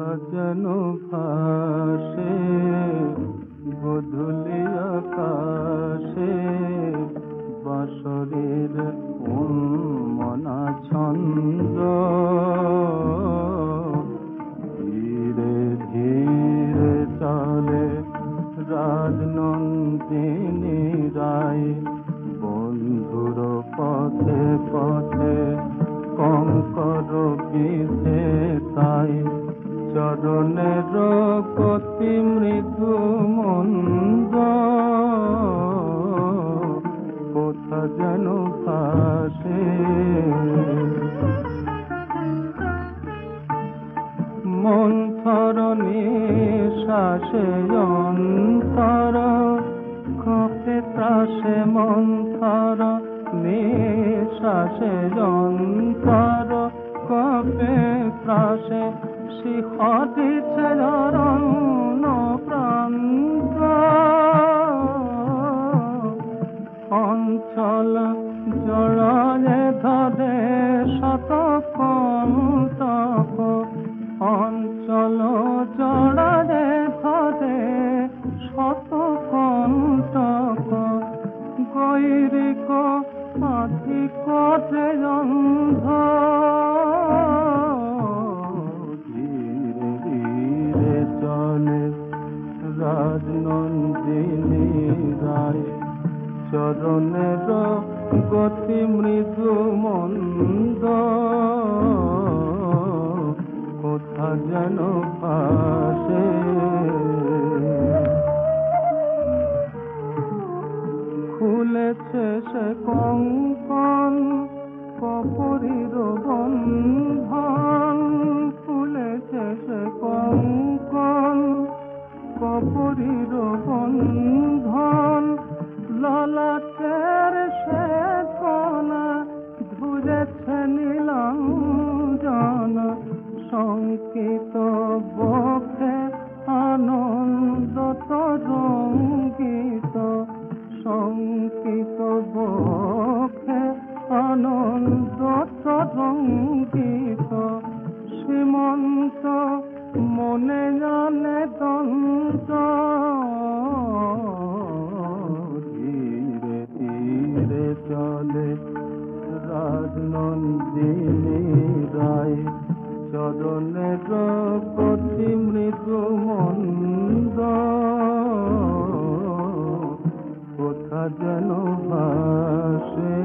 যেন ভাসে গোধূলি আকাশে বাঁশরীর উন্মনা ছন্দ। ধীরে ধীরে চলে রাজনন্দিনী রায়, বন্ধুর পথে পথে কঙ্কর বিধে তাই। চরণের গতি মৃদু মন্দ, কোথা যেন ভাসে। মন্থর নিঃশ্বাসে অন্তর কাঁপে ত্রাসে, মন্থর নিঃশ্বাসে অন্তর কাঁপে ত্রাসে। শিহরিছে অরণ্য প্রান্ত, অঞ্চল জড়ায়ে ধরে শত কণ্টক। অঞ্চল জড়ায়ে ধরে শত কণ্টক। গৈরিক আধিক অন্ধ, ধীরে ধীরে চলে রাজনন্দিনী রায়। চরণের গতি মৃদু মন্দ, কোথা যেন ভাসে। খুলেছে সে কঙ্কন কপরির বন্ধন, খুলেছে সে কঙ্কন কপরির বন্ধন। ললাটের সে কণা ধুরেছে নীলাঞ্জন, শঙ্কিত বক্ষে আনন্দ তরঙ্গিত। শঙ্কিত বক্ষে আনন্দ তরঙ্গিত। সীমন্ত মনে জানে দন্ত, ধীরে ধীরে চলে রাজনন্দিনী রায়। চরণের গতি মৃদু মন্দ, কোথা যেন ভাসে।